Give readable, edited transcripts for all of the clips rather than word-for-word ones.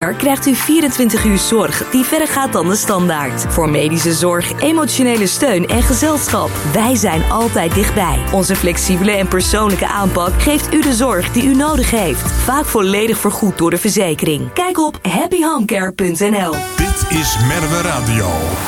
krijgt u 24 uur zorg die verder gaat dan de standaard. Voor medische zorg, emotionele steun en gezelschap. Wij zijn altijd dichtbij. Onze flexibele en persoonlijke aanpak geeft u de zorg die u nodig heeft. Vaak volledig vergoed door de verzekering. Kijk op happyhomecare.nl. Dit is Merwe Radio.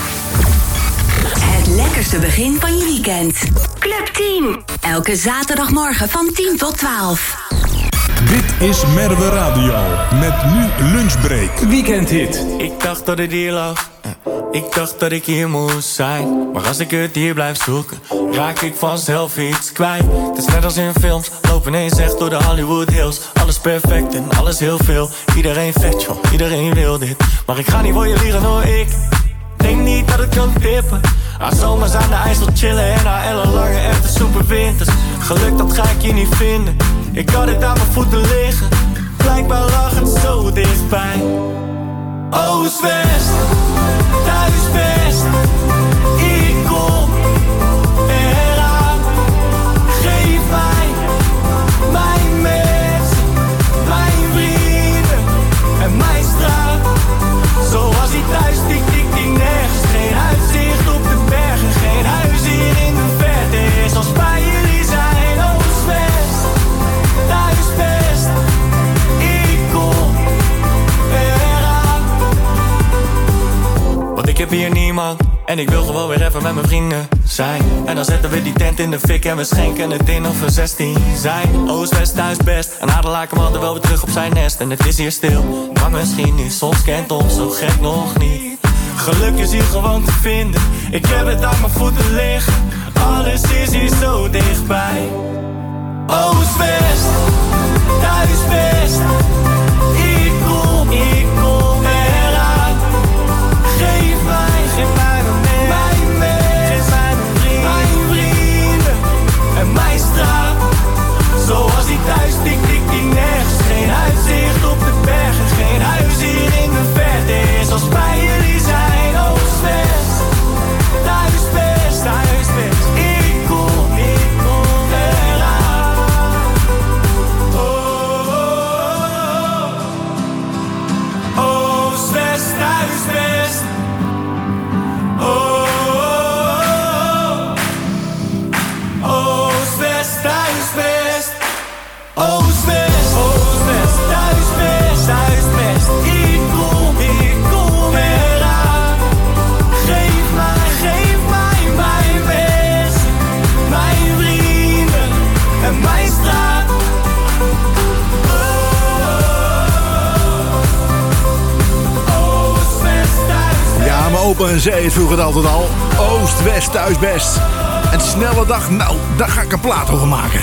Het lekkerste begin van je weekend. Club Team. Elke zaterdagmorgen van 10 tot 12. Dit is Merwe Radio. Met nu Lunchbreak. Weekendhit. Ik dacht dat het hier lag. Ik dacht dat ik hier moest zijn. Maar als ik het hier blijf zoeken, raak ik vanzelf iets kwijt. Het is net als in films. Loop ineens echt door de Hollywood Hills. Alles perfect en alles heel veel. Iedereen vet joh, iedereen wil dit. Maar ik ga niet voor je liegen hoor, ik denk niet dat het kan tippen. Haar zomers aan de IJssel chillen en haar ellenlange echte superwinters. Geluk dat ga ik hier niet vinden. Ik had het aan mijn voeten liggen. Blijkbaar lag het zo dichtbij. Oost-West, thuis-West. Ik kom eraan. Geef mij mijn mensen, mijn vrienden en mijn straat. Zoals die thuis, tik, tik, tik, nergens. Geen uitzicht op de bergen, geen huis hier in de verte. Is als bij jullie zijn. Oost-West, thuis-West. Ik kom eraan. Want ik heb hier niemand en ik wil gewoon weer even met mijn vrienden zijn. En dan zetten we die tent in de fik en we schenken het in of we 16 zijn. Oost-West, thuis best. En Aderlaken hadden wel weer terug op zijn nest. En het is hier stil, maar misschien is soms kent ons zo gek nog niet. Geluk is hier gewoon te vinden. Ik heb het aan mijn voeten liggen. Alles is hier zo dichtbij. Oost-West, thuis-West. Ik kom eraan. Geef mij mijn mensen, mijn vrienden en mijn straat. Zoals die thuis, tik, tik, tik, nergens. Geen uitzicht op de bergen, geen huis hier in de verte. Is als bij jullie zijn. Oost-West, thuis-West, thuis-West. Ik kom eraan. Oost-West, thuis-West. Oost-West, thuis-West. Oost-West, Oost-West, thuis-West, thuis-West. Ik kom eraan. Geef mij mijn mensen, mijn vrienden en mijn straat. Oost-West, thuis-West. Ja, mijn opa zei het vroeger altijd al. Oost-West, thuis-best. Een snelle dag, nou, daar ga ik een plaat over maken.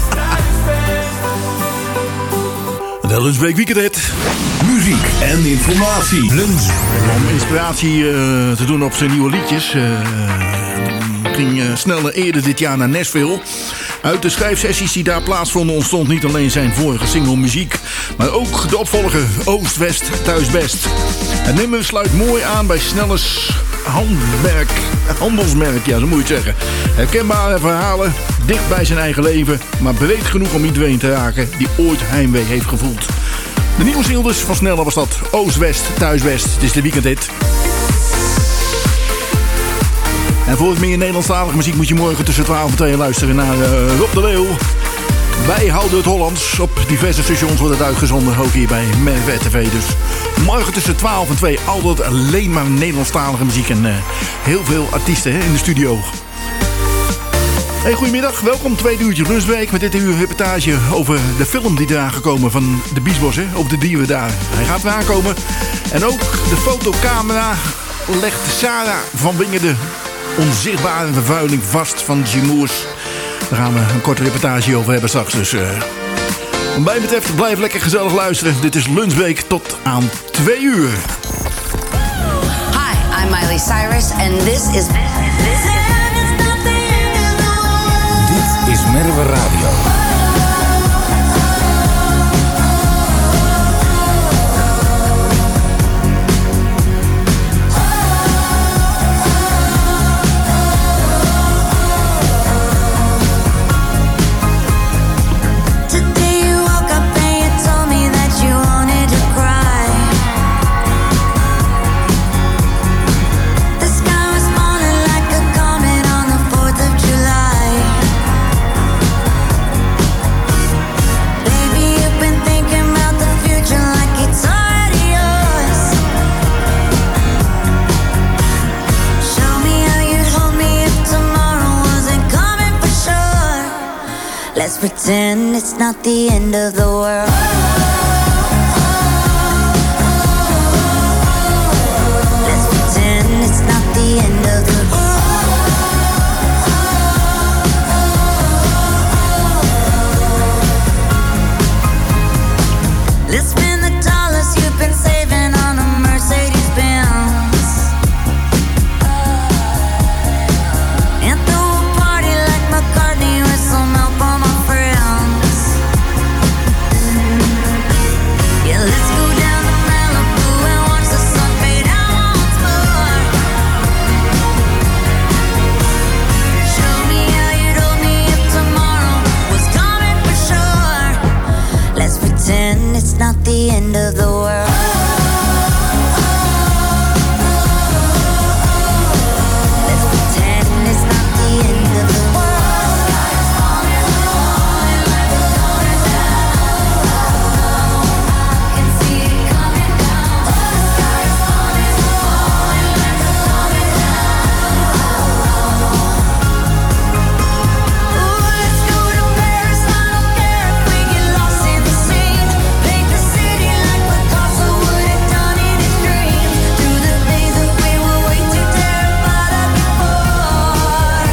De Lunchbreak Weekendhit. Muziek en informatie. Lunch. Om inspiratie te doen op zijn nieuwe liedjes. Ging sneller eerder dit jaar naar Nashville. Uit de schrijfsessies die daar plaatsvonden ontstond niet alleen zijn vorige single Muziek, maar ook de opvolger Oost-West, thuis-best. Het nummer sluit mooi aan bij Snellers handelsmerk, ja, zo moet je het zeggen. Herkenbare verhalen, dicht bij zijn eigen leven, maar breed genoeg om iedereen te raken die ooit heimwee heeft gevoeld. De nieuwe single dus van Sneller was dat, Oost-West, thuis-best. Het is de weekendhit. En voor het meer Nederlandstalige muziek moet je morgen tussen 12 en 2 luisteren naar Rob de Leeuw. Wij houden het Hollands. Op diverse stations wordt het uitgezonden, ook hier bij Merwe TV. Dus morgen tussen 12 en 2 altijd alleen maar Nederlandstalige muziek. En heel veel artiesten in de studio. Hey, goedemiddag, welkom. Tweede uurtje Lunchbreak met dit uur reportage over de film die eraan gekomen van de Biesbos, op de dieren daar. Hij gaat weer aankomen. En ook de fotocamera legt Sarah van Wingen de onzichtbare vervuiling vast van Jimoers. Daar gaan we een korte reportage over hebben straks. Dus wat mij betreft, blijf lekker gezellig luisteren. Dit is Lunchbreak tot aan 2 uur. Hi, I'm Miley Cyrus and this is Dit is Merwe Radio. Today you woke up and you told me that you wanted to cry. pretend it's not the end of the world. Let's pretend it's not the end of the world. Let's spend the dollars you've been saving on a Mercedes-Benz and throw a party like McCartney with some help on my friends. Yeah, let's go down to Malibu and watch the sun fade out once more. Show me how you'd hold me if tomorrow was coming for sure. Let's pretend it's not the end of the world. Let's pretend it's not the end of the world. I can see it coming down. The sky is falling, falling like it's coming down. Ooh, let's go to Paris. I don't care if we get lost in the scene. Paint the city like Picasso would have done in his dreams. Through the things that we were way too terrified of before.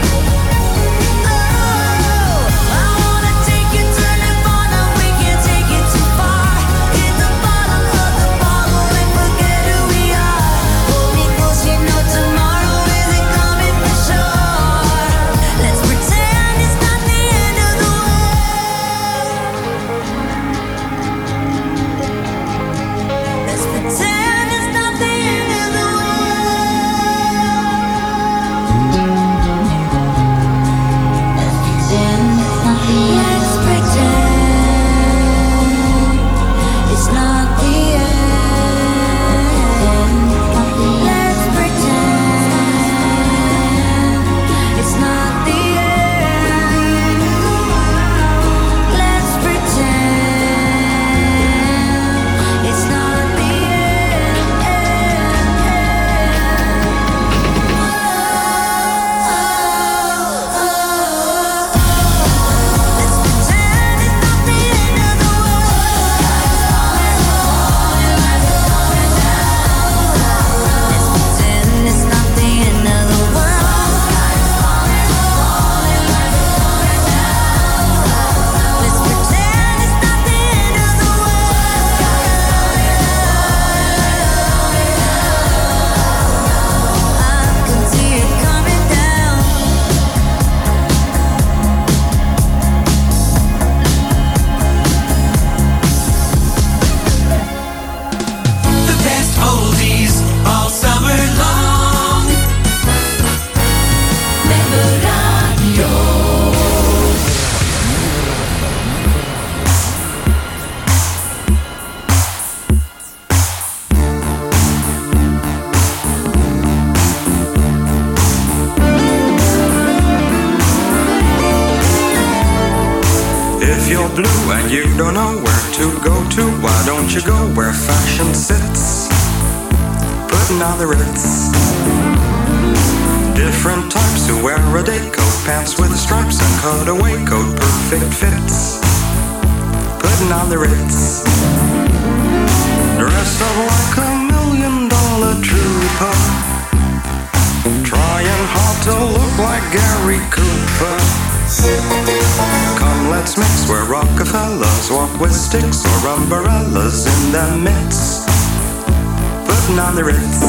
Oh, I wanna take you to Nirvana. We can't take it too far. Hit the bottom of the bottle and forget who we are. Hold me close, you know tomorrow isn't coming for sure. Let's pretend it's not the end of the world. Let's pretend it's not the end of the Let's pretend it's not the end. Let's pretend it's not the end. Let's pretend it's not the Let's pretend it's not the end of the world. Let's pretend it's not the end of the world. Let's pretend it's not the end of the world. I can see it coming down. The best oldies all summer long. Memoradio. If you're blue and you don't know where to go to, why don't you go where fashion sits? Putting on the Ritz. Different types who wear a day coat, pants with stripes and cutaway coat, perfect fits. Putting on the Ritz. Dress up like $1 million trooper, trying hard to look like Gary Cooper. Come, let's mix where Rockefellers walk with sticks or umbrellas in their midst. Putting on the Ritz.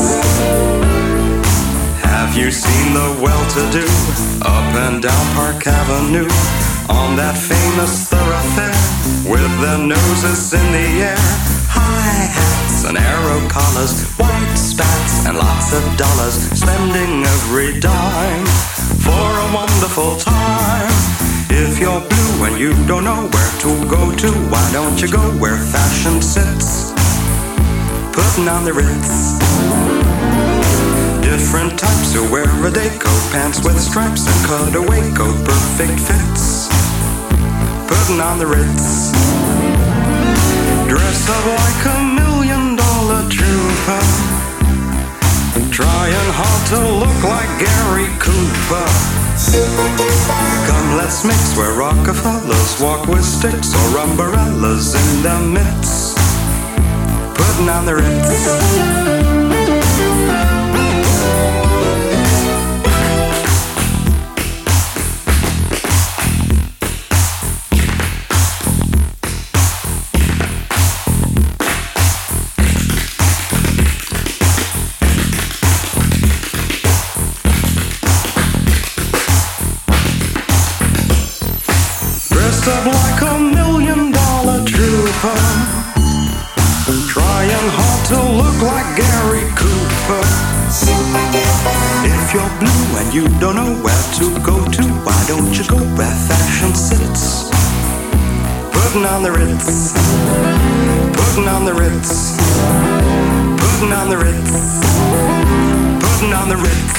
Have you seen the well-to-do up and down Park Avenue on that famous thoroughfare with their noses in the air? High hats and arrow collars, white spats and lots of dollars, spending every dime for a wonderful time. If you're blue and you don't know where to go to, why don't you go where fashion sits? Putting on the Ritz. Different types who wear a day coat, pants with stripes and cutaway coat, perfect fits. Putting on the Ritz. Dress up like $1 million trooper, trying hard to look like Gary Cooper. Come, let's let's mix where Rockefellers walk with sticks or umbrellas in their midst, putting on the Ritz. Up like $1 million trooper, trying hard to look like Gary Cooper. If you're blue and you don't know where to go to, why don't you go where fashion sits? Putting on the Ritz, putting on the Ritz, putting on the Ritz, putting on the Ritz.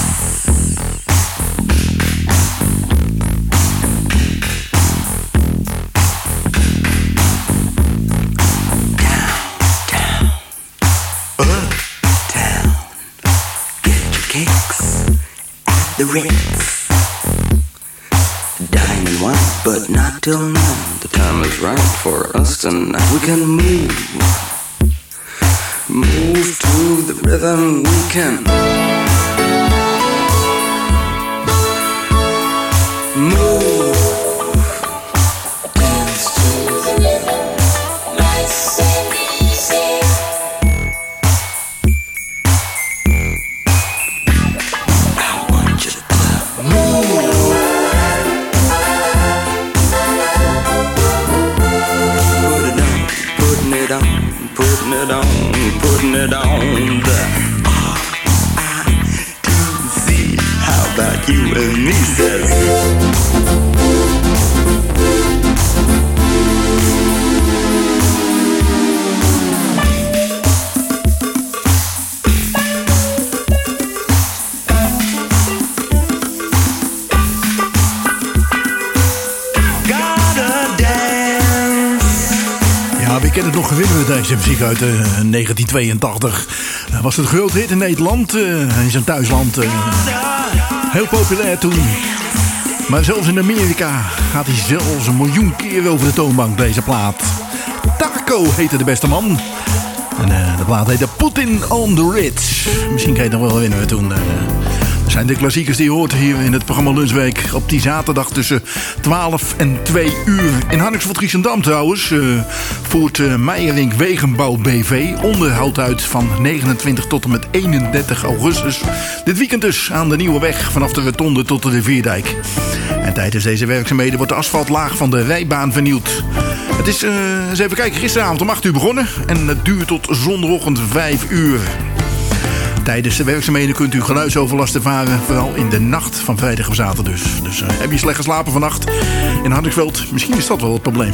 The Ritz, dining wine, but not till 9. The time is right for us tonight. We can move to the rhythm. We can move, dance to the rhythm. Nice and easy. Putting it on the R-I-T-Z. How about you and me, says Ik ken het nog gewinnen met deze muziek uit 1982. Was het een groot hit in Nederland, in zijn thuisland. Heel populair toen. Maar zelfs in Amerika gaat hij zelfs 1 miljoen keer over de toonbank, deze plaat. Taco heette de beste man. En de plaat heette Putin on the Ritz. Misschien kan je het nog wel winnen toen. Dat zijn de klassiekers die je hoort hier in het programma Lunchweek. Op die zaterdag tussen 12 en 2 uur. In Harnigsveld-Giessendam trouwens voert Meijerink Wegenbouw BV onderhoud uit van 29 tot en met 31 augustus. Dit weekend dus aan de Nieuwe Weg vanaf de Rotonde tot de Rivierdijk. En tijdens deze werkzaamheden wordt de asfaltlaag van de rijbaan vernieuwd. Het is, eens even kijken, gisteravond om 8 uur begonnen. En het duurt tot zondagochtend 5 uur. Tijdens de werkzaamheden kunt u geluidsoverlast ervaren, vooral in de nacht van vrijdag of zaterdag dus. Heb je slecht geslapen vannacht in Hardingsveld? Misschien is dat wel het probleem.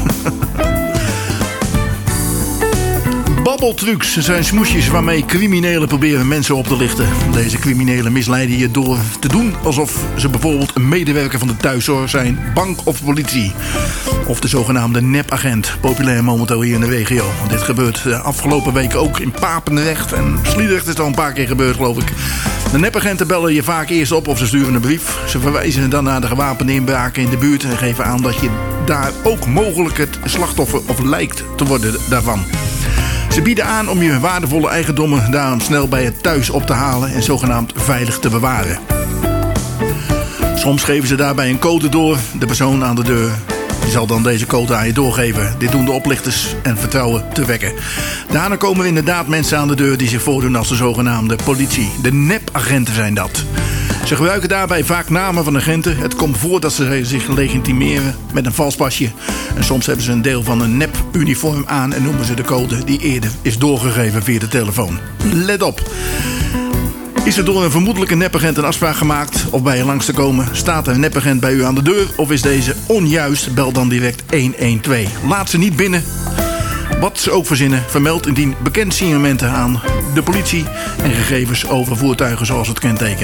Babbeltrucs zijn smoesjes waarmee criminelen proberen mensen op te lichten. Deze criminelen misleiden je door te doen alsof ze bijvoorbeeld een medewerker van de thuiszorg zijn, bank of politie. Of de zogenaamde nepagent, populair momenteel hier in de regio. Dit gebeurt de afgelopen weken ook in Papendrecht en Sliedrecht is het al een paar keer gebeurd, geloof ik. De nepagenten bellen je vaak eerst op of ze sturen een brief. Ze verwijzen dan naar de gewapende inbraken in de buurt en geven aan dat je daar ook mogelijk het slachtoffer of lijkt te worden daarvan. Ze bieden aan om je waardevolle eigendommen daarom snel bij je thuis op te halen en zogenaamd veilig te bewaren. Soms geven ze daarbij een code door, de persoon aan de deur. Die zal dan deze code aan je doorgeven. Dit doen de oplichters en vertrouwen te wekken. Daarna komen er inderdaad mensen aan de deur die zich voordoen als de zogenaamde politie. De nepagenten zijn dat. Ze gebruiken daarbij vaak namen van agenten. Het komt voor dat ze zich legitimeren met een vals pasje. En soms hebben ze een deel van een nep-uniform aan en noemen ze de code die eerder is doorgegeven via de telefoon. Let op. Is er door een vermoedelijke nepagent een afspraak gemaakt of bij je langs te komen? Staat er een nepagent bij u aan de deur of is deze onjuist? Bel dan direct 112. Laat ze niet binnen. Wat ze ook verzinnen, vermeld indien bekend signalementen aan de politie en gegevens over voertuigen zoals het kenteken.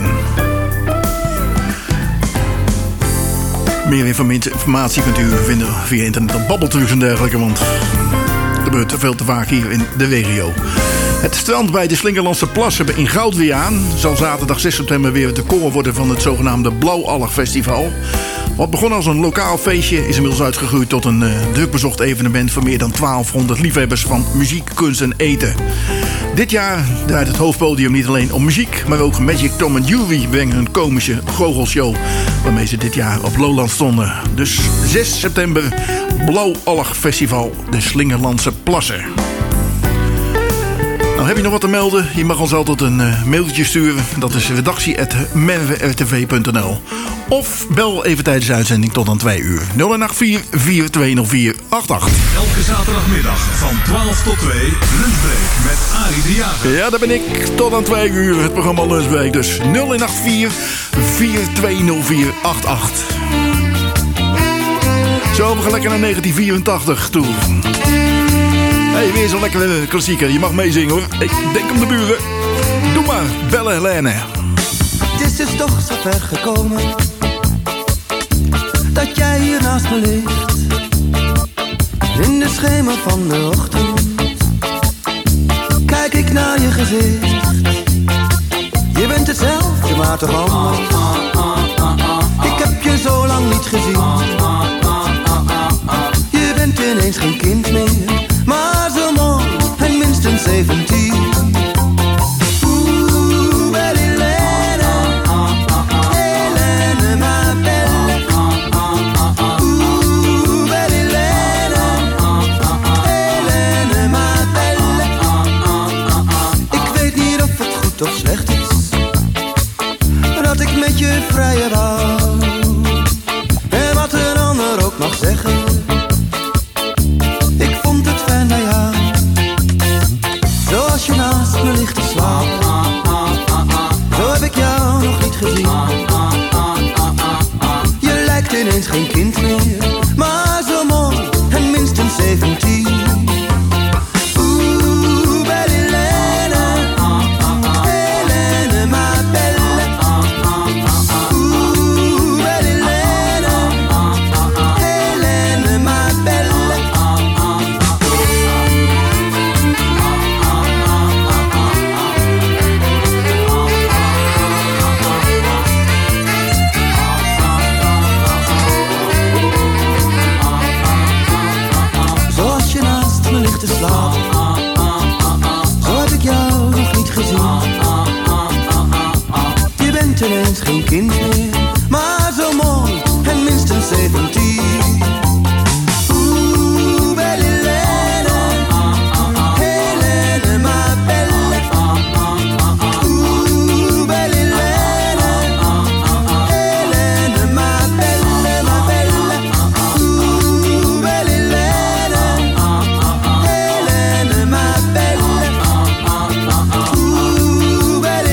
Meer informatie kunt u vinden via internet op Babbeltrucs en dergelijke, want het gebeurt veel te vaak hier in de regio. Het strand bij de Slingerlandse Plassen in Goudweaan zal zaterdag 6 september weer het decor worden van het zogenaamde Blauwalg Festival. Wat begon als een lokaal feestje is inmiddels uitgegroeid tot een drukbezocht evenement voor meer dan 1200 liefhebbers van muziek, kunst en eten. Dit jaar draait het hoofdpodium niet alleen om muziek, maar ook Magic Tom en Jury brengen een komische goochelshow waarmee ze dit jaar op Lowland stonden. Dus 6 september, Blauwallig Festival, de Slingerlandse Plassen. Nou, heb je nog wat te melden? Je mag ons altijd een mailtje sturen. Dat is redactie@merwertv.nl. Of bel even tijdens de uitzending tot aan 2 uur. 084 420488. Elke zaterdagmiddag van 12 tot 2 Lunchbreak met Arie de Jager. Ja, daar ben ik. Tot aan 2 uur het programma Lunchbreak. Dus 084 420488. Zo, we gaan lekker naar 1984 toe. Hey, weer zo'n lekkere klassieker. Je mag meezingen hoor. Ik denk om de buren. Doe maar, Belle Helene. Het is dus toch zo ver gekomen dat jij hier naast me ligt. In de schemer van de ochtend kijk ik naar je gezicht. Je bent hetzelfde, maar toch anders. Ik heb je zo lang niet gezien. Je bent ineens geen kind meer, maar zo mooi en minstens 17. Of slecht is dat ik met je vrij wou. En wat een ander ook mag zeggen, ik vond het fijn bij jou. Zoals je naast me ligt te slapen, zo heb ik jou nog niet gezien. Je lijkt ineens geen kind meer, maar zo mooi en minstens 17. Ineens geen kind meer, maar zo mooi en minstens 17. Oeh, belle Helene, Helene, ma belle. Oeh, belle Helene, Helene, ma belle, ma belle. Oeh, belle Helene, Helene, ma belle. Oeh, belle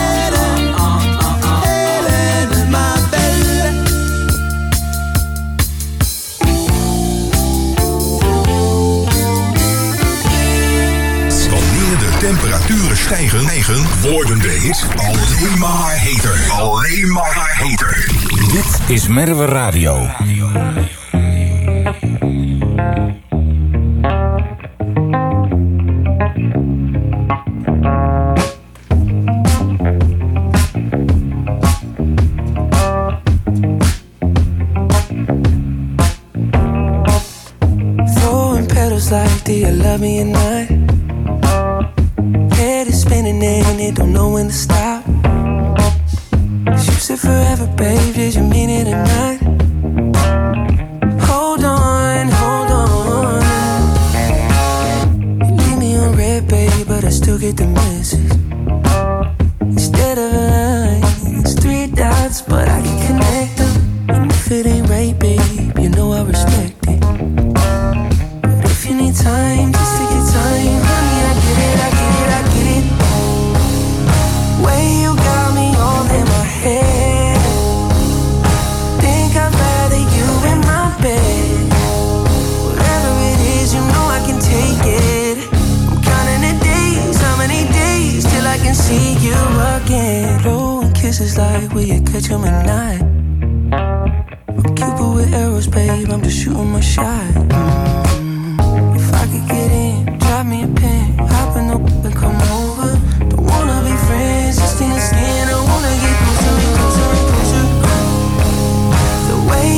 temperaturen stijgen, worden de hits alleen maar heter. Alleen maar heter. Dit is Merwe Radio. Throwing petals like, do you love me or not? Spinning and it don't know when to stop. You said forever, babe, did you mean it or not? Hold on, hold on. You leave me on red, babe, but I still get the message. Instead of a line, it's 3 dots, but I can connect them. And if it ain't right, babe, you know I respect it. But if you need time, just take your time, honey, I get it, I get it, I get it. Way you got me all in my head. Think I'd rather you in my bed. Whatever it is, you know I can take it. I'm counting the days, how many days till I can see you again. Blowing kisses like, will you catch 'em at night? I'm Cupid with arrows, babe, I'm just shooting my shot. If I could get in, drop me a pin, hop in the and come over. Don't wanna be friends, just in the skin, I wanna get closer and closer and closer. The way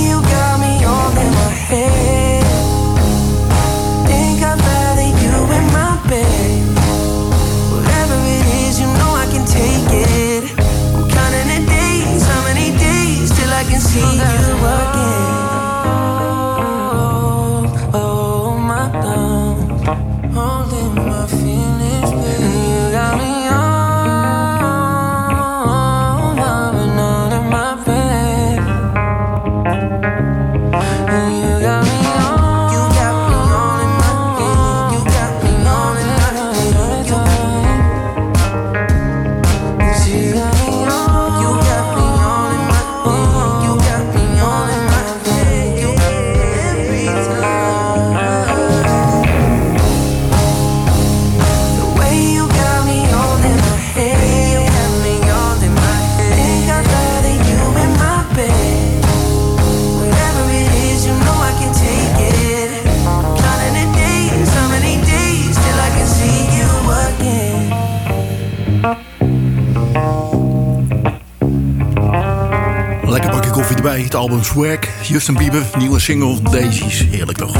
erbij, het album Swag. Justin Bieber, nieuwe single Daisies. Heerlijk toch?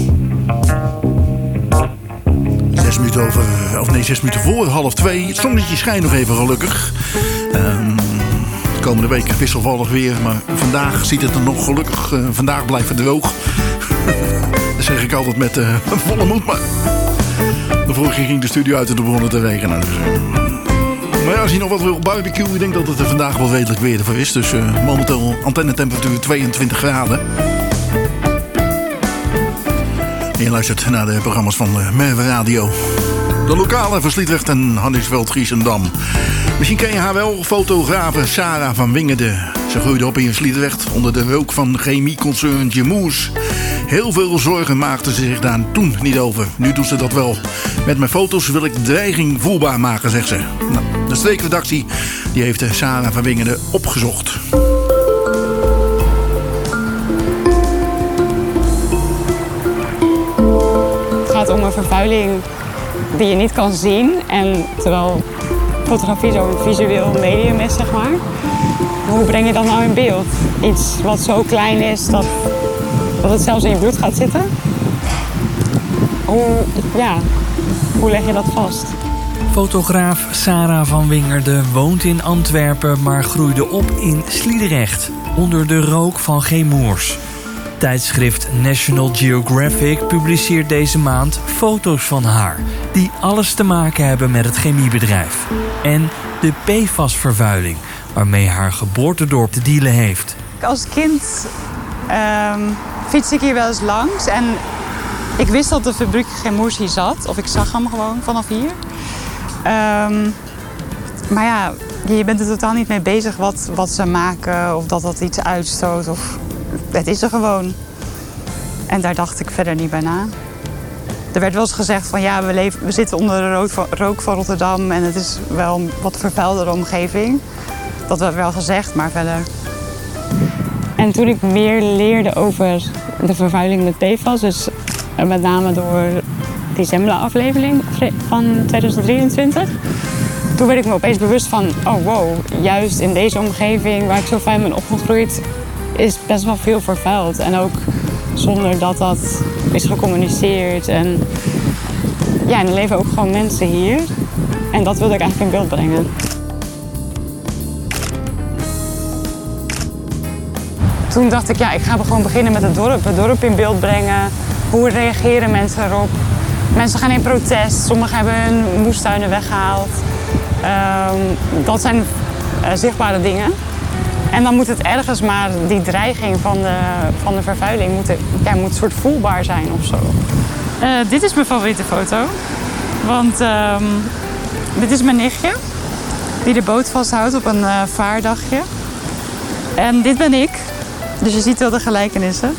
6 minuten voor 1:30. Het zonnetje schijnt nog even gelukkig. Komende week wisselvallig weer. Maar vandaag ziet het er nog gelukkig. Vandaag blijft het droog. Dat zeg ik altijd met volle moed. Maar de vorige ging de studio uit en er begon het te regenen. Dus, maar ja, als je nog wat wil barbecue, ik denk dat het er vandaag wel redelijk weer voor is. Dus momenteel antennetemperatuur 22 graden. En je luistert naar de programma's van Merwe Radio. De lokale van Sliedrecht en Hannisveld, Giesendam. Misschien ken je haar wel, fotografe Sarah van Wingerden. Ze groeide op in Sliedrecht onder de rook van chemieconcern Jemoes. Heel veel zorgen maakte ze zich daar toen niet over. Nu doet ze dat wel. Met mijn foto's wil ik dreiging voelbaar maken, zegt ze. Nou, de streekredactie die heeft Sarah van Wingerden opgezocht. Het gaat om een vervuiling die je niet kan zien. En terwijl fotografie zo'n visueel medium is, zeg maar. Hoe breng je dat nou in beeld? Iets wat zo klein is dat het zelfs in je bloed gaat zitten. Hoe leg je dat vast? Fotograaf Sarah van Wingerden woont in Antwerpen, maar groeide op in Sliedrecht, onder de rook van Chemours. Tijdschrift National Geographic publiceert deze maand foto's van haar, die alles te maken hebben met het chemiebedrijf. En de PFAS-vervuiling, waarmee haar geboortedorp te dealen heeft. Als kind fietste ik hier wel eens langs en ik wist dat de fabriek Chemours hier zat. Of ik zag hem gewoon vanaf hier. Maar ja, je bent er totaal niet mee bezig wat ze maken of dat iets uitstoot. Of, het is er gewoon. En daar dacht ik verder niet bij na. Er werd wel eens gezegd van ja, we zitten onder de rook van Rotterdam en het is wel een wat vervuildere omgeving. Dat werd wel gezegd, maar verder. En toen ik meer leerde over de vervuiling met PFAS, dus met name door die Zembla-aflevering van 2023, toen werd ik me opeens bewust van, oh wow, juist in deze omgeving waar ik zo fijn ben opgegroeid, is best wel veel vervuild. En ook zonder dat dat is gecommuniceerd. En ja, en er leven ook gewoon mensen hier. En dat wilde ik eigenlijk in beeld brengen. Toen dacht ik, ja, ik ga gewoon beginnen met het dorp in beeld brengen. Hoe reageren mensen erop? Mensen gaan in protest, sommigen hebben hun moestuinen weggehaald. Dat zijn zichtbare dingen. En dan moet het ergens maar, die dreiging van de vervuiling moet een soort voelbaar zijn of zo. Dit is mijn favoriete foto. Want dit is mijn nichtje, die de boot vasthoudt op een vaardagje. En dit ben ik. Dus je ziet wel de gelijkenissen.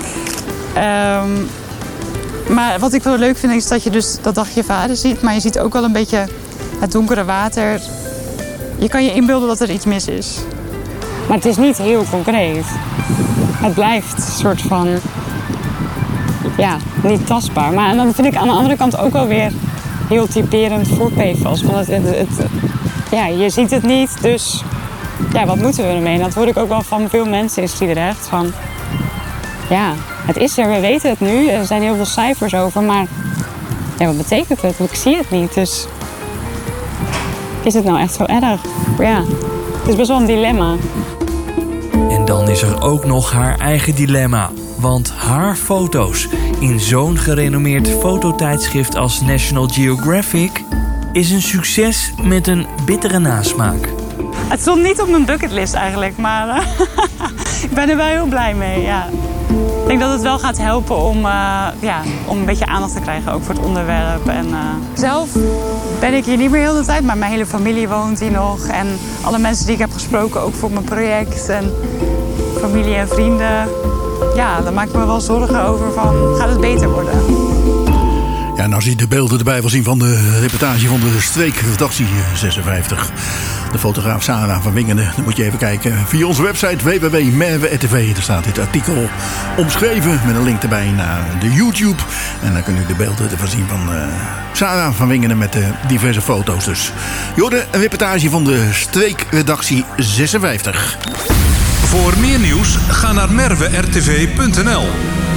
Maar wat ik wel leuk vind is dat je dus dat dagje vader ziet. Maar je ziet ook wel een beetje het donkere water. Je kan je inbeelden dat er iets mis is. Maar het is niet heel concreet. Het blijft een soort van, ja, niet tastbaar. Maar dan vind ik aan de andere kant ook wel weer heel typerend voor PFAS. Want je ziet het niet, dus ja, wat moeten we ermee? Dat hoor ik ook wel van veel mensen in Sliedrecht. Van, ja, het is er, we weten het nu. Er zijn heel veel cijfers over, maar ja, wat betekent het? Want ik zie het niet, dus is het nou echt zo erg? Ja, het is best wel een dilemma. En dan is er ook nog haar eigen dilemma. Want haar foto's in zo'n gerenommeerd fototijdschrift als National Geographic is een succes met een bittere nasmaak. Het stond niet op mijn bucketlist eigenlijk, maar ik ben er wel heel blij mee. Ja. Ik denk dat het wel gaat helpen om een beetje aandacht te krijgen, ook voor het onderwerp. En, zelf ben ik hier niet meer heel de tijd, maar mijn hele familie woont hier nog. En alle mensen die ik heb gesproken, ook voor mijn project. En familie en vrienden. Ja, daar maak ik me wel zorgen over van, gaat het beter worden? Ja, en als je de beelden erbij wil zien van de reportage van de streekredactie 56. De fotograaf Sarah van Wingerden. Dan moet je even kijken via onze website www.merwe.tv. Daar staat dit artikel omschreven met een link erbij naar de YouTube. En dan kun je de beelden ervan zien van Sarah van Wingerden met diverse foto's. Dus je hoorde een reportage van de streekredactie 56. Voor meer nieuws ga naar merwertv.nl.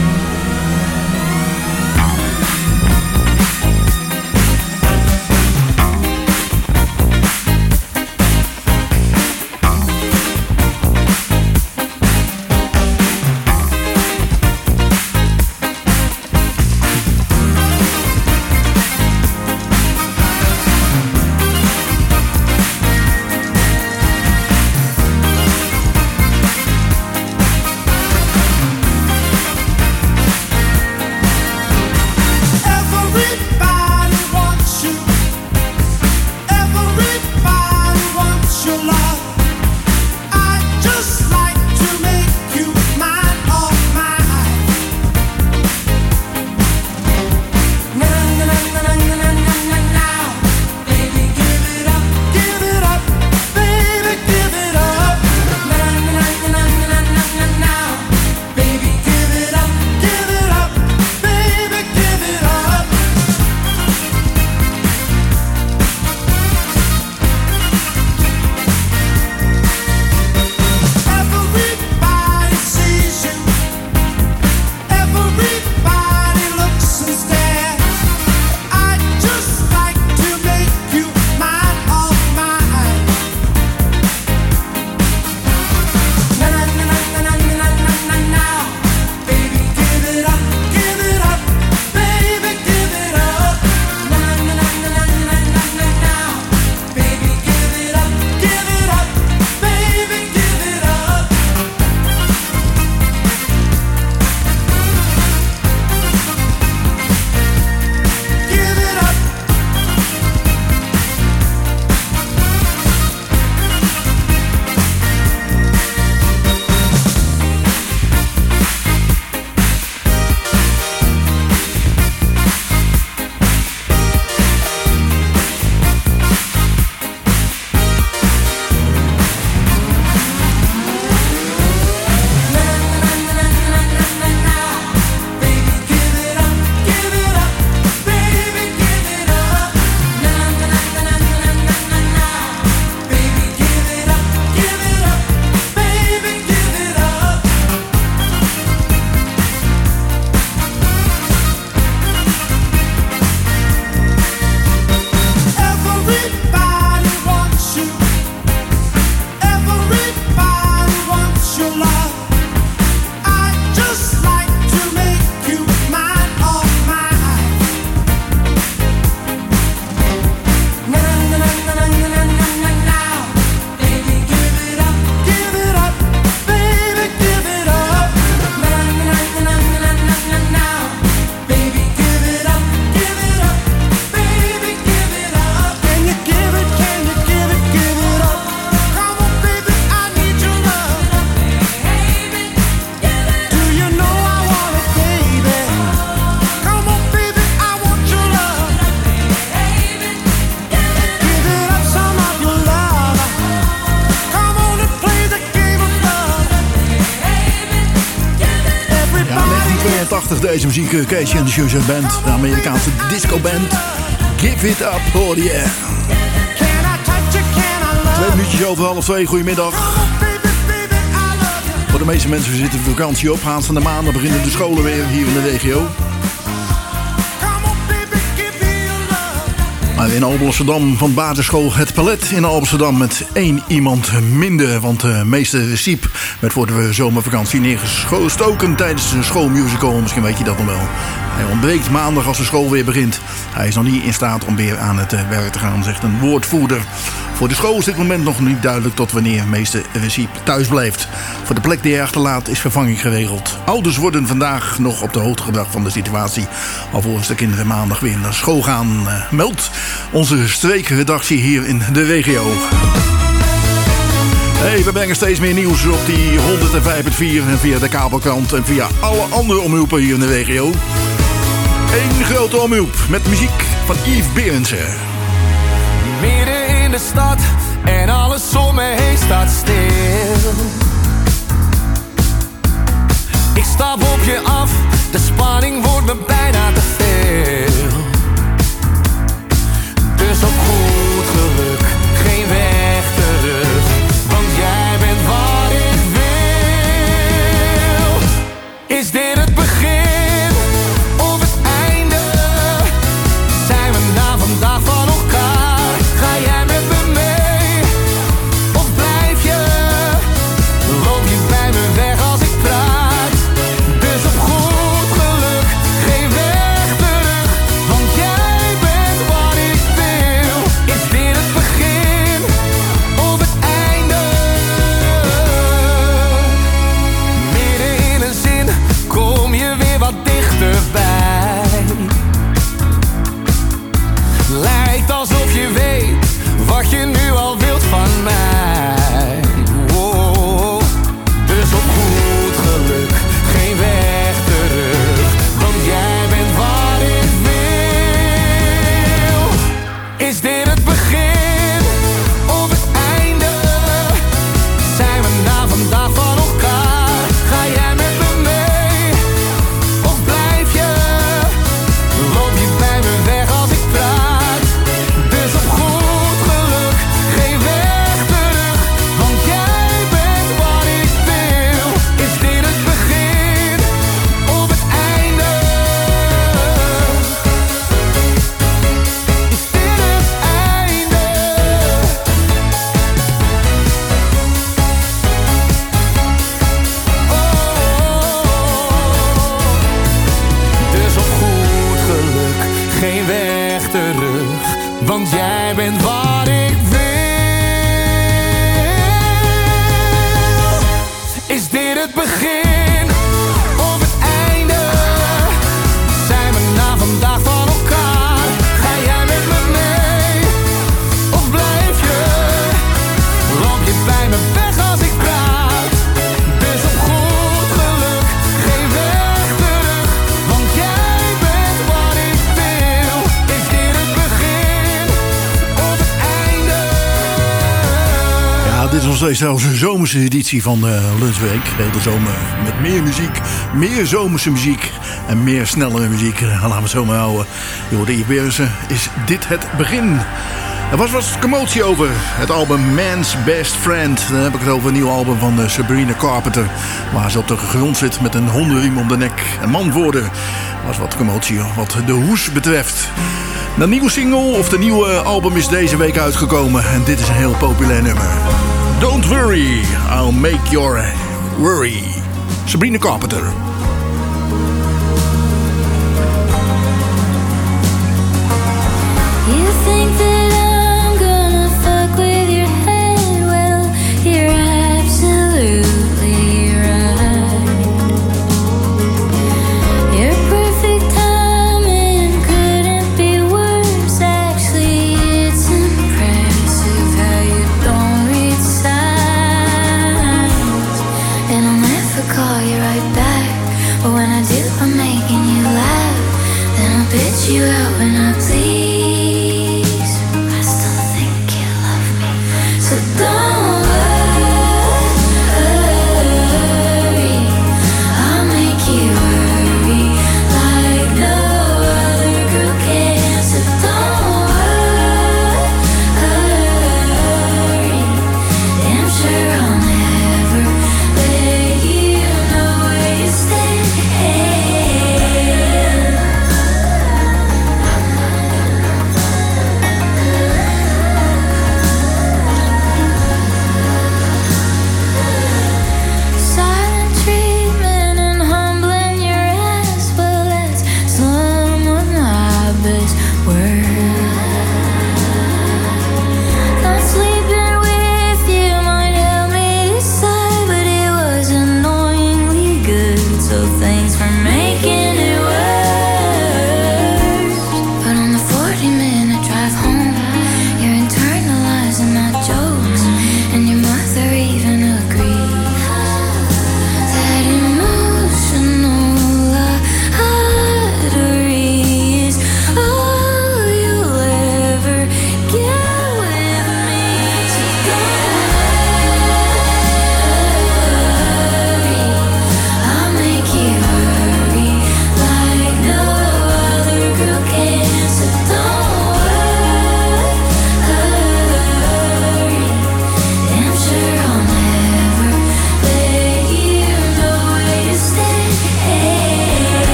Deze muziek, Casey and the Sugar Band, de Amerikaanse discoband. Give it up, hoor je. 2 minuutjes over 1:30, goedemiddag. Voor de meeste mensen zitten vakantie op. Aanstaande maandag beginnen de scholen weer hier in de regio. Maar in Alblasserdam van basisschool Het Palet in Alblasserdam met 1 iemand minder. Want meester Siep werd voor de zomervakantie neergestoken tijdens een schoolmusical. Misschien weet je dat nog wel. Hij ontbreekt maandag als de school weer begint. Hij is nog niet in staat om weer aan het werk te gaan, zegt een woordvoerder. Voor de school is dit moment nog niet duidelijk tot wanneer meester Siep thuis blijft. Voor de plek die hij achterlaat is vervanging geregeld. Ouders worden vandaag nog op de hoogte gebracht van de situatie. Alvorens de kinderen maandag weer naar school gaan. Meldt onze streekredactie hier in de regio. Hey, we brengen steeds meer nieuws op die 105.4 en via de kabelkrant en via alle andere omroepen hier in de regio. Eén grote omroep met muziek van Yves Berendsen. Midden in de stad en alles om me heen staat stil. Ik stap op je af, de spanning wordt me bijna te veel. Dus op goed geluk, geen weg terug. Want jij bent wat ik wil. het begin of het einde? Zijn we na vandaag van elkaar? Ga jij met me mee? Of blijf je? Loop je bij me weg als ik praat? Dus op goed geluk, geen weg terug. Want jij bent wat ik wil. Is dit het begin of het einde? Is dit het einde? Dus op goed geluk, geen weg terug. Want jij bent wat ik wil. Is dit het begin of het einde? Zijn we na vandaag van elkaar? Ga jij met me mee? Of blijf je? Loop je bij me weg als ik praat? Dus op goed geluk, geen weg terug. Want jij bent wat ik wil. Is dit het begin of het einde? Ja, dit was deze zomerse editie van Lunchweek. De zomer met meer muziek, meer zomerse muziek en meer snellere muziek. Laten we het zo maar houden. Je hoorde hier weer eens, is dit het begin? Er was wat commotie over het album Man's Best Friend. Dan heb ik het over een nieuw album van Sabrina Carpenter, waar ze op de grond zit met een hondenriem om de nek. Een man worden. Er was wat commotie wat de hoes betreft. De nieuwe single of de nieuwe album is deze week uitgekomen. En dit is een heel populair nummer. Don't worry, I'll make your worry. Sabrina Carpenter. You think that I'm gonna fuck with your head? Well, you're absolutely right. Your perfect timing couldn't be worse. Actually, it's impressive how you don't read signs. And I'll never call you right back.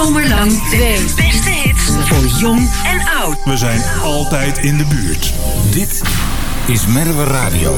zomerlang de beste hits voor jong en oud. We zijn altijd in de buurt. Dit is Merwe Radio.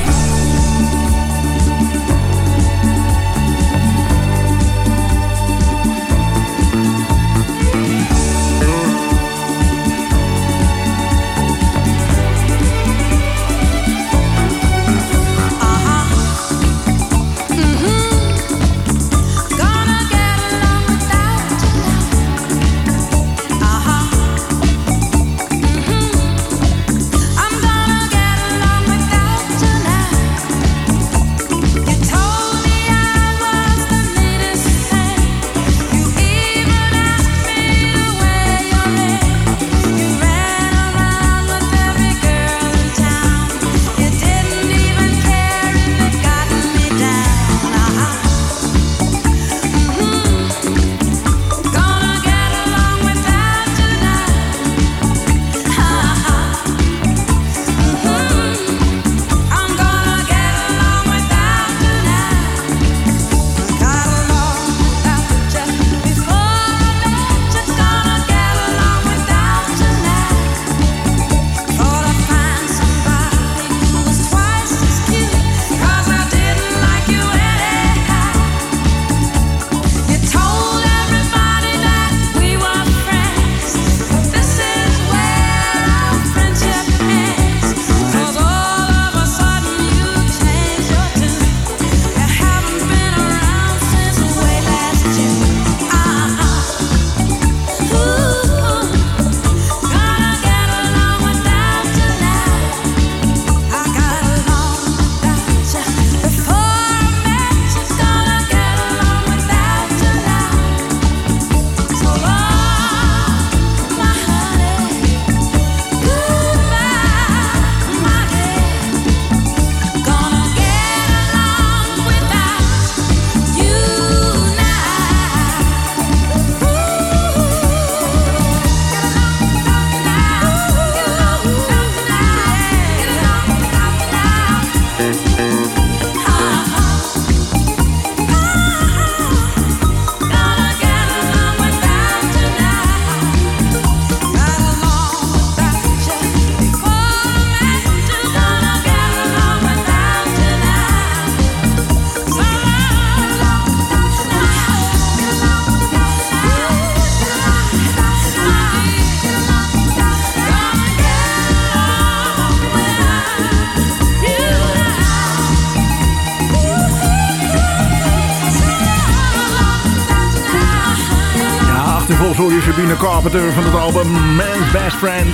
Sabrina Carpenter van het album Man's Best Friend.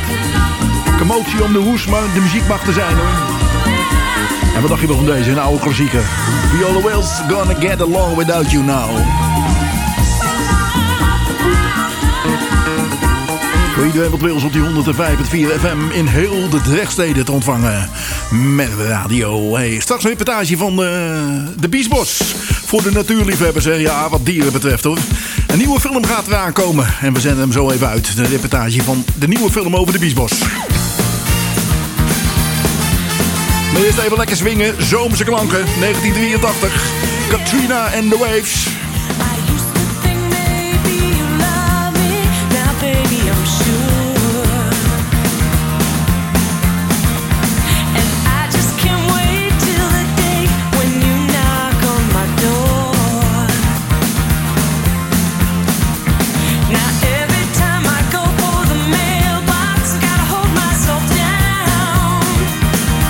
Commotie om de hoes, maar de muziek mag er zijn hoor. En wat dacht je nog van deze, een oude klassieker? Viola Wills, Gonna Get Along Without You Now. Voor iedereen wat Wils op die 105.4 FM in heel de Drechtsteden te ontvangen. Met radio. Hey, straks een reportage van de Biesbos. Voor de natuurliefhebbers, hè? Ja, wat dieren betreft hoor. Een nieuwe film gaat eraan komen. En we zenden hem zo even uit. De reportage van de nieuwe film over de Biesbos. Maar eerst even lekker swingen. Zomerse klanken. 1983. Katrina and the Waves.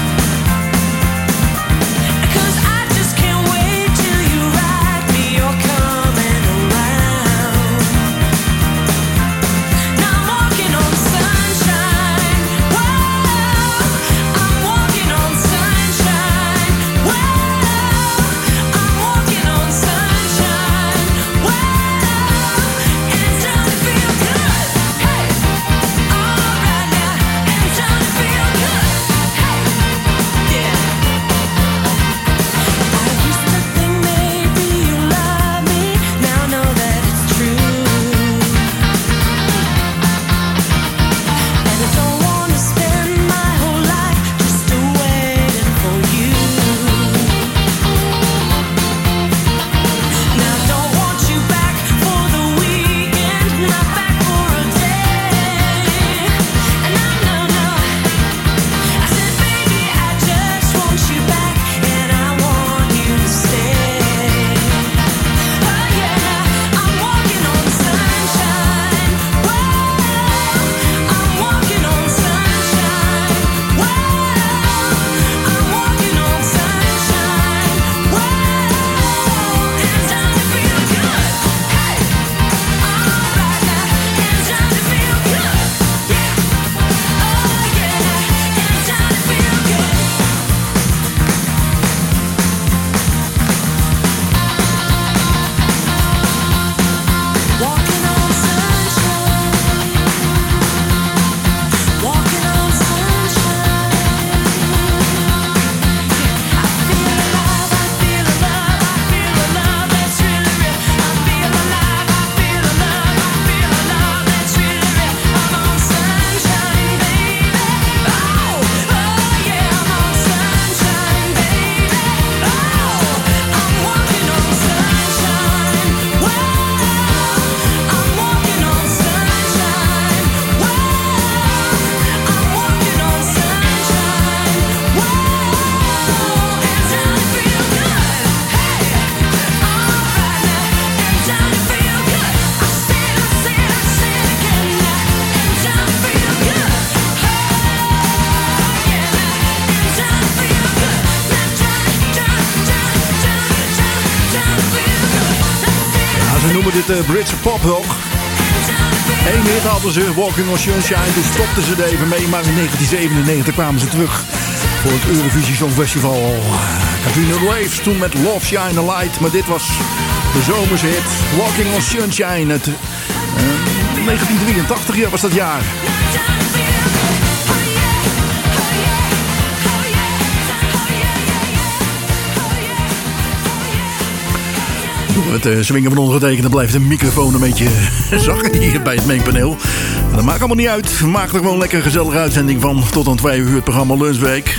Your noemen dit Britse poprock. Eén hit hadden ze, Walking on Sunshine. Toen stopten ze er even mee, maar in 1997 kwamen ze terug voor het Eurovisie Songfestival. Katrina Waves toen met Love Shine a Light. Maar dit was de zomershit Walking on Sunshine. 1983 was dat jaar. Door het zwingen van ondergetekende blijft de microfoon een beetje zakken hier bij het mengpaneel. Dat maakt allemaal niet uit. We maken er gewoon lekker een gezellige uitzending van. Tot aan 2 uur het programma Lunchweek.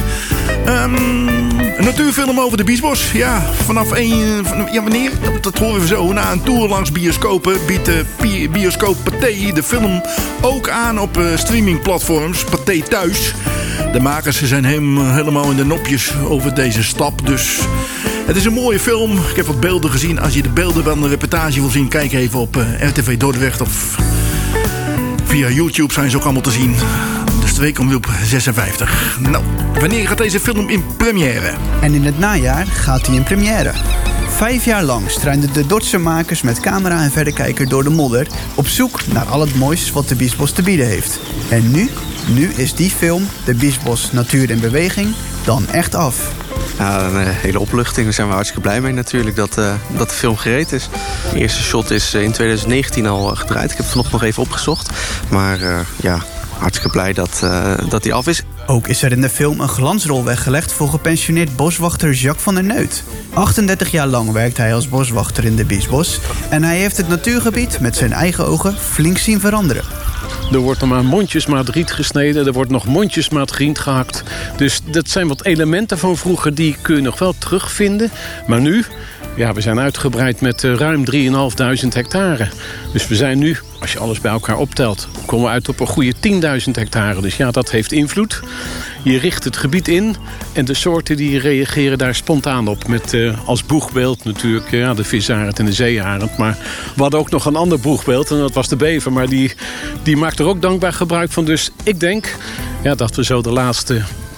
Een natuurfilm over de Biesbos. Ja, vanaf 1... wanneer? Dat horen we zo. Na een tour langs bioscopen biedt bioscoop Pathé de film ook aan op streamingplatforms. Pathé Thuis. De makers zijn helemaal in de nopjes over deze stap. Dus het is een mooie film. Ik heb wat beelden gezien. Als je de beelden van de reportage wil zien, kijk even op RTV Dordrecht of via YouTube zijn ze ook allemaal te zien. Dus 2,56. Nou, wanneer gaat deze film in première? En in het najaar gaat hij in première. 5 jaar lang struinden de Dordtse makers met camera en verrekijker door de modder op zoek naar al het moois wat de Biesbos te bieden heeft. En nu is die film, De Biesbos Natuur in Beweging, dan echt af. Ja, een hele opluchting. Daar zijn we hartstikke blij mee natuurlijk dat de film gereed is. De eerste shot is in 2019 al gedraaid. Ik heb het vanochtend nog even opgezocht. Maar hartstikke blij dat die af is. Ook is er in de film een glansrol weggelegd voor gepensioneerd boswachter Jacques van der Neut. 38 jaar lang werkt hij als boswachter in de Biesbos. En hij heeft het natuurgebied met zijn eigen ogen flink zien veranderen. Er wordt nog maar mondjesmaat riet gesneden. Er wordt nog mondjesmaat griend gehakt. Dus dat zijn wat elementen van vroeger die kun je nog wel terugvinden. Maar nu, we zijn uitgebreid met ruim 3.500 hectare. Dus we zijn nu, als je alles bij elkaar optelt, komen we uit op een goede 10.000 hectare. Dus ja, dat heeft invloed. Je richt het gebied in en de soorten die reageren daar spontaan op. Met als boegbeeld natuurlijk de visarend en de zeearend. Maar we hadden ook nog een ander boegbeeld en dat was de bever. Maar die maakt er ook dankbaar gebruik van. Dus ik denk dat we zo de laatste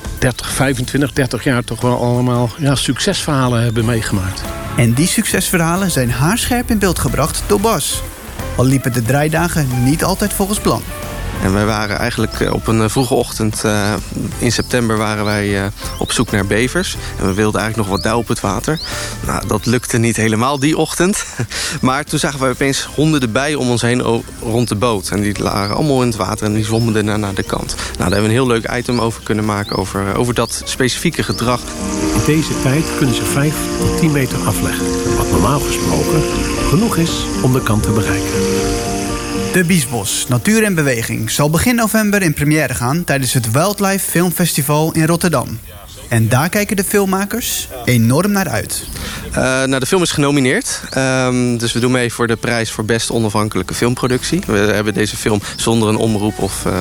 30 jaar toch wel allemaal succesverhalen hebben meegemaakt. En die succesverhalen zijn haarscherp in beeld gebracht door Bas. Al liepen de draaidagen niet altijd volgens plan. En wij waren eigenlijk op een vroege ochtend in september waren wij op zoek naar bevers. En we wilden eigenlijk nog wat dauw op het water. Nou, dat lukte niet helemaal die ochtend. Maar toen zagen we opeens honderden bijen om ons heen rond de boot. En die lagen allemaal in het water en die zwommen daarna naar de kant. Nou, daar hebben we een heel leuk item over kunnen maken over dat specifieke gedrag. In deze tijd kunnen ze 5 tot 10 meter afleggen. Wat normaal gesproken genoeg is om de kant te bereiken. De Biesbos, Natuur en Beweging, zal begin november in première gaan tijdens het Wildlife Filmfestival in Rotterdam. En daar kijken de filmmakers enorm naar uit. De film is genomineerd. Dus we doen mee voor de prijs voor beste onafhankelijke filmproductie. We hebben deze film zonder een omroep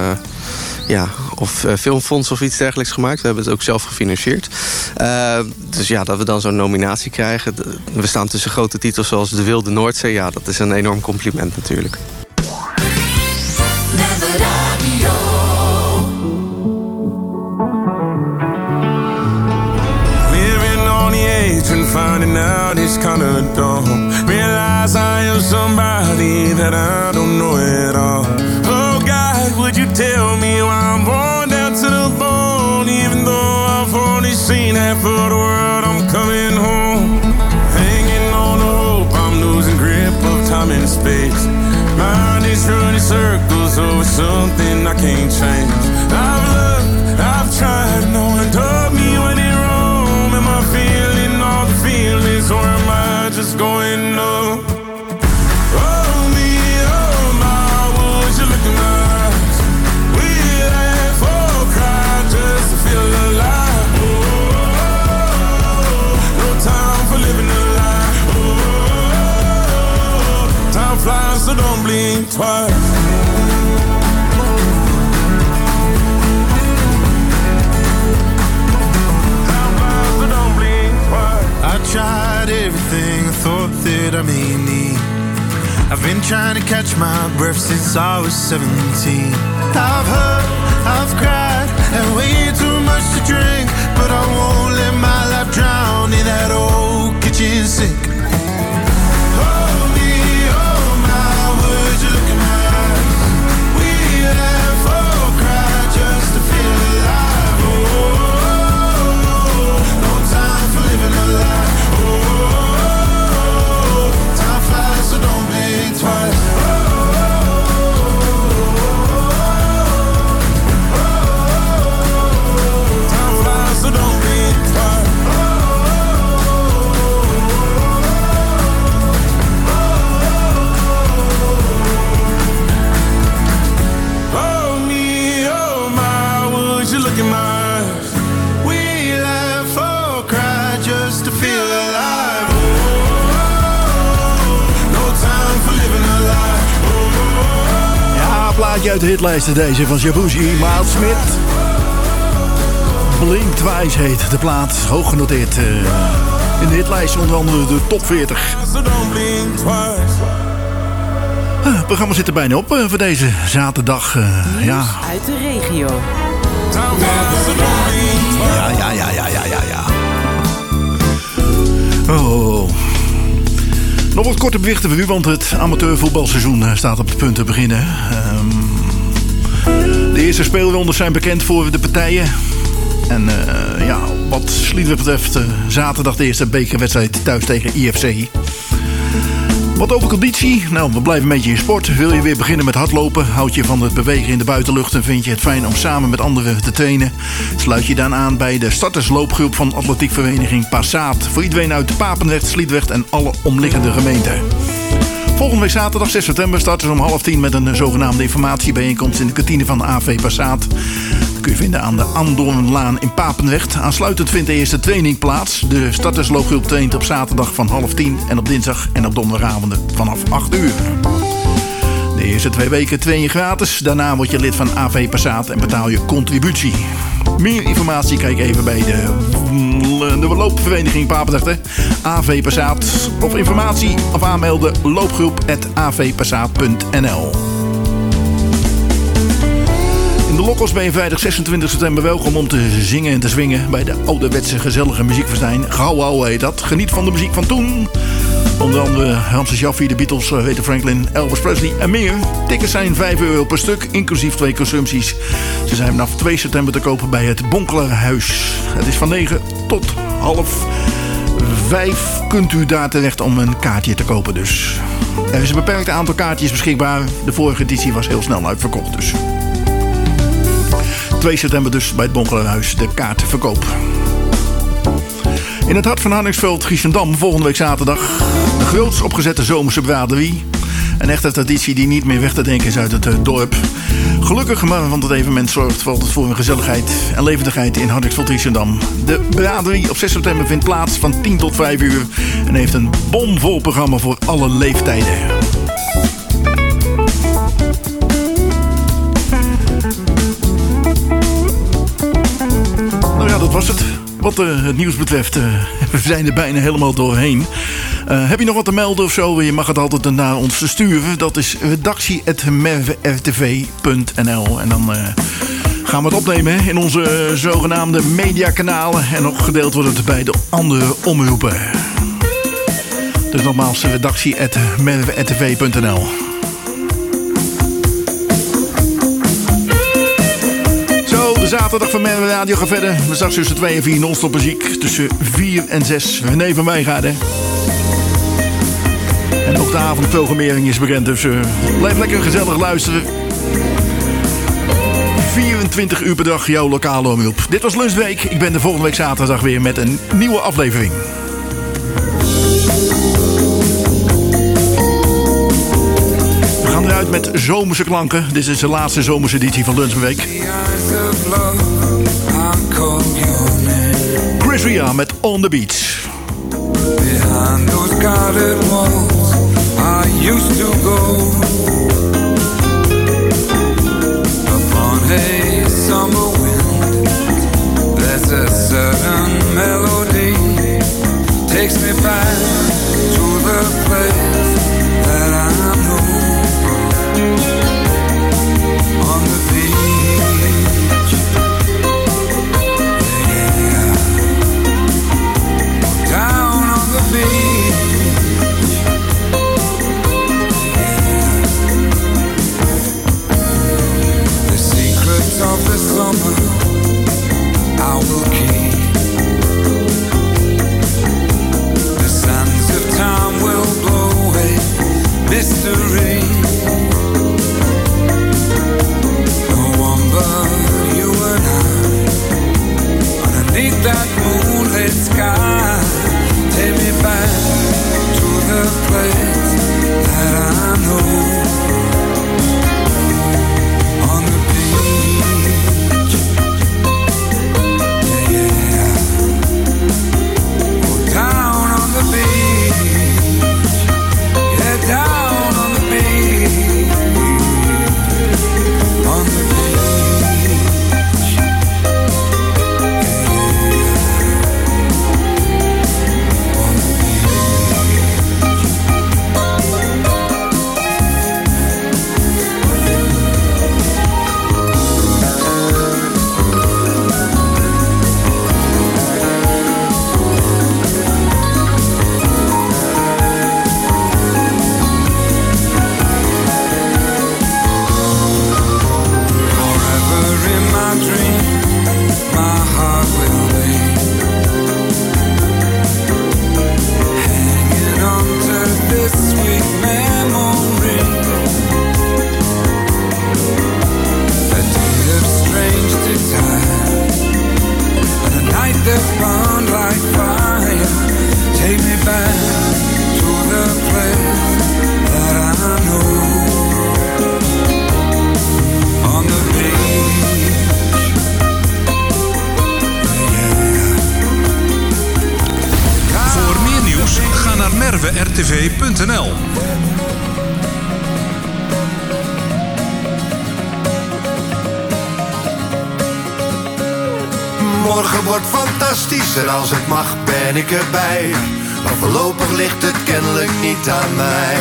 of filmfonds of iets dergelijks gemaakt. We hebben het ook zelf gefinancierd. Dus dat we dan zo'n nominatie krijgen. We staan tussen grote titels zoals De Wilde Noordzee. Ja, dat is een enorm compliment natuurlijk. And finding out it's kinda dumb. Realize I am somebody that I don't know at all. Oh God, would you tell me why I'm born down to the bone? Even though I've only seen half of the world, I'm coming home. Hanging on to hope, I'm losing grip of time and space. Mind is running circles over something I can't change. I've looked, I've tried, no one told me when it wrong. Am I feeling all the feelings or am I just going up? Oh me, oh my, would you look in my eyes? We laugh or cry just to feel alive. Oh, no time for living a lie. Oh, time flies, so don't blink twice. I tried everything I thought that I may need. I've been trying to catch my breath since I was 17. I've hurt, I've cried, and way too much to drink. But I won't let my life drown in that old kitchen sink. Oh me, oh plaatje uit de hitlijsten, deze van Shabushi, Miles Smith. Blink Twice heet de plaat, hoog genoteerd in de hitlijst, onder andere de top 40. Het programma zit er bijna op voor deze zaterdag. Ja. Uit de regio. Ja. Oh. Nog wat korte berichten voor u, want het amateurvoetbalseizoen staat op het punt te beginnen. De eerste speelrondes zijn bekend voor de partijen. En wat Sliedrecht betreft, zaterdag de eerste bekerwedstrijd thuis tegen IFC. Wat over conditie? Nou, we blijven een beetje in sport. Wil je weer beginnen met hardlopen? Houd je van het bewegen in de buitenlucht en vind je het fijn om samen met anderen te trainen? Sluit je dan aan bij de startersloopgroep van atletiekvereniging Passaat. Voor iedereen uit Papendrecht, Sliedrecht en alle omliggende gemeenten. Volgende week zaterdag 6 september starten ze om 9:30 met een zogenaamde informatiebijeenkomst in de kantine van AV Passaat. Dat kun je vinden aan de Andornlaan in Papendrecht. Aansluitend vindt de eerste training plaats. De startersloopgroep traint op zaterdag van 9:30 en op dinsdag en op donderdagavonden vanaf 8:00. De eerste 2 weken train je gratis. Daarna word je lid van AV Passaat en betaal je contributie. Meer informatie kijk even bij de loopvereniging Papendrecht, AV Passaat. Of informatie of aanmelden loopgroep@avpassaat.nl. In de Lokkos ben je vrijdag 26 september welkom om te zingen en te swingen bij de ouderwetse gezellige muziekfestijn. Gauw heet dat. Geniet van de muziek van toen. Onder andere Hamza Jaffe, de Beatles, Aretha Franklin, Elvis Presley en meer. Tickets zijn €5 per stuk, inclusief 2 consumpties. Ze zijn vanaf 2 september te kopen bij het Bonkelaarhuis. Het is van 9 tot 4:30 kunt u daar terecht om een kaartje te kopen dus. Er is een beperkt aantal kaartjes beschikbaar. De vorige editie was heel snel uitverkocht dus. 2 september dus bij het Bonkelaarhuis de kaartverkoop. In het hart van Hardingsveld, Giesendam, volgende week zaterdag de groots opgezette zomerse braderie. Een echte traditie die niet meer weg te denken is uit het dorp. Gelukkig maar, want het evenement zorgt altijd voor een gezelligheid en levendigheid in Hardingsveld, Giesendam. De braderie op 6 september vindt plaats van 10 tot 5 uur en heeft een bomvol programma voor alle leeftijden. Nou ja, dat was het. Wat het nieuws betreft, we zijn er bijna helemaal doorheen. Heb je nog wat te melden of zo? Je mag het altijd naar ons sturen. Dat is redactie@merwertv.nl. En dan gaan we het opnemen in onze zogenaamde mediakanalen. En nog gedeeld wordt het bij de andere omroepen. Dus nogmaals, redactie@merwertv.nl. De zaterdag van Merwe Radio gaat verder. We straks tussen 2 en 4 non-stop muziek. Tussen 4 en 6 René van Wijngaarden. En ook de avondprogrammering is bekend. Dus blijf lekker gezellig luisteren. 24 uur per dag jouw lokale omroep. Dit was Lunchweek. Ik ben de volgende week zaterdag weer met een nieuwe aflevering. We gaan eruit met zomerse klanken. Dit is de laatste zomerse editie van Lunchweek. Chris Ria met On The Beach. Behind those guarded walls I used to go. Upon a summer wind, there's a certain melody takes me back to the place that I know. On the beach, yeah. Down on the beach, yeah. merwertv.nl. Morgen wordt fantastisch en als het mag ben ik erbij. Maar voorlopig ligt het kennelijk niet aan mij.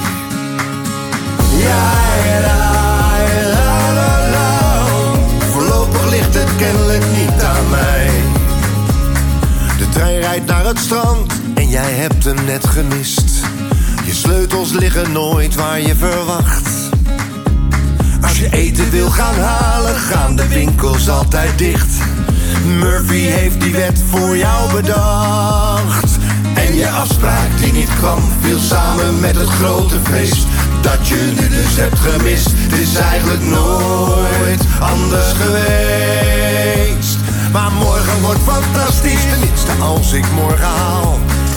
Ja, la, la, la. Voorlopig ligt het kennelijk niet aan mij. De trein rijdt naar het strand en jij hebt hem net gemist. Je sleutels liggen nooit waar je verwacht. Als je eten wil gaan halen, gaan de winkels altijd dicht. Murphy heeft die wet voor jou bedacht. En je afspraak die niet kwam, viel samen met het grote feest dat je nu dus hebt gemist. Het is eigenlijk nooit anders geweest. Maar morgen wordt fantastisch, tenminste als ik morgen haal.